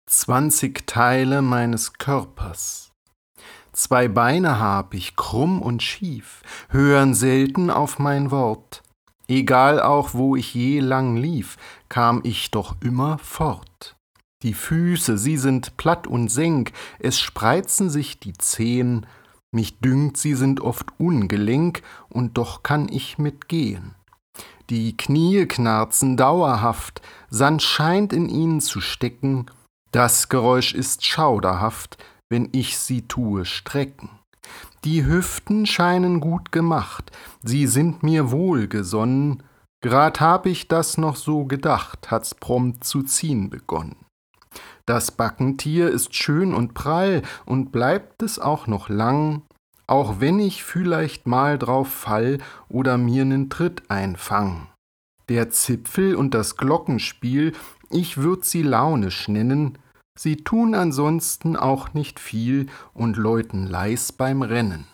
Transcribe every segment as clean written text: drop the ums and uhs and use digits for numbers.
20 Teile meines Körpers. 2 Beine hab ich, krumm und schief, hören selten auf mein Wort. Egal auch, wo ich je lang lief, kam ich doch immer fort. Die Füße, sie sind platt und senk, es spreizen sich die Zehen, mich dünkt, sie sind oft ungelenk, und doch kann ich mitgehen. Die Knie knarzen dauerhaft, Sand scheint in ihnen zu stecken, das Geräusch ist schauderhaft, wenn ich sie tue strecken. Die Hüften scheinen gut gemacht, sie sind mir wohlgesonnen, grad hab ich das noch so gedacht, hat's prompt zu ziehen begonnen. Das Backentier ist schön und prall und bleibt es auch noch lang, auch wenn ich vielleicht mal drauf fall oder mir nen Tritt einfang. Der Zipfel und das Glockenspiel, ich würd sie launisch nennen, sie tun ansonsten auch nicht viel und läuten leis beim Rennen.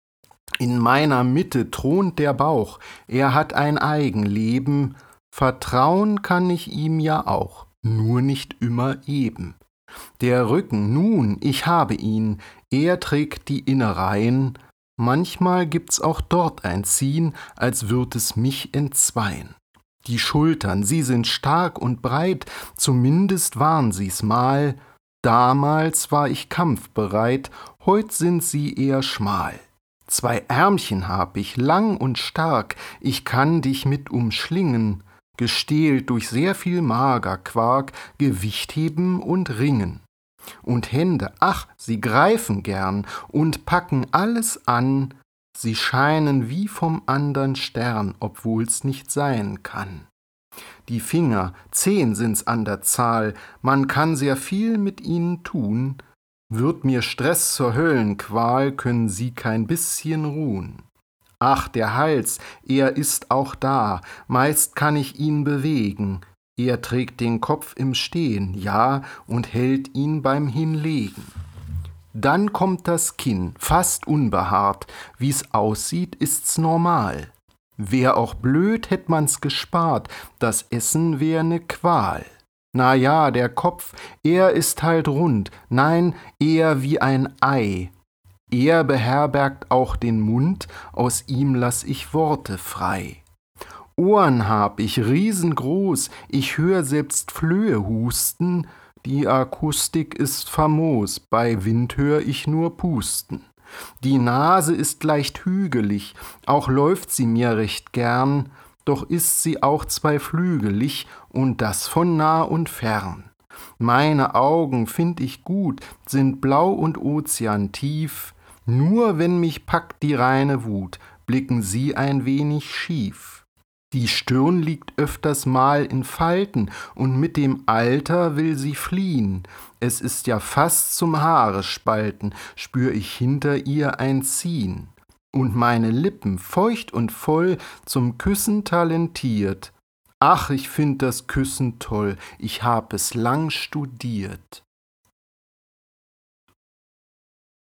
In meiner Mitte thront der Bauch, er hat ein Eigenleben, vertrauen kann ich ihm ja auch, nur nicht immer eben. Der Rücken, nun, ich habe ihn, er trägt die Innereien, manchmal gibt's auch dort ein Ziehen, als würd es mich entzweien. Die Schultern, sie sind stark und breit, zumindest waren sie's mal. Damals war ich kampfbereit, heut sind sie eher schmal. 2 Ärmchen hab ich, lang und stark, ich kann dich mit umschlingen, gestählt durch sehr viel Magerquark, Gewicht heben und ringen. Und Hände, ach, sie greifen gern und packen alles an, sie scheinen wie vom andern Stern, obwohl's nicht sein kann. Die Finger, 10 sind's an der Zahl, man kann sehr viel mit ihnen tun, wird mir Stress zur Höllenqual, können sie kein bisschen ruhen. Ach, der Hals, er ist auch da, meist kann ich ihn bewegen, er trägt den Kopf im Stehen, ja, und hält ihn beim Hinlegen. Dann kommt das Kinn, fast unbehaart, wie's aussieht, ist's normal. Wär auch blöd, hätt man's gespart, das Essen wär ne Qual. Na ja, der Kopf, er ist halt rund, nein, eher wie ein Ei. Er beherbergt auch den Mund, aus ihm lass ich Worte frei. Ohren hab ich riesengroß, ich hör selbst Flöhe husten, die Akustik ist famos, bei Wind hör ich nur pusten. Die Nase ist leicht hügelig, auch läuft sie mir recht gern, doch ist sie auch zweiflügelig und das von nah und fern. Meine Augen find ich gut, sind blau und ozeantief, nur wenn mich packt die reine Wut, blicken sie ein wenig schief. Die Stirn liegt öfters mal in Falten und mit dem Alter will sie fliehen. Es ist ja fast zum Haare spalten, spür ich hinter ihr ein Ziehen. Und meine Lippen, feucht und voll, zum Küssen talentiert. Ach, ich find das Küssen toll, ich hab es lang studiert.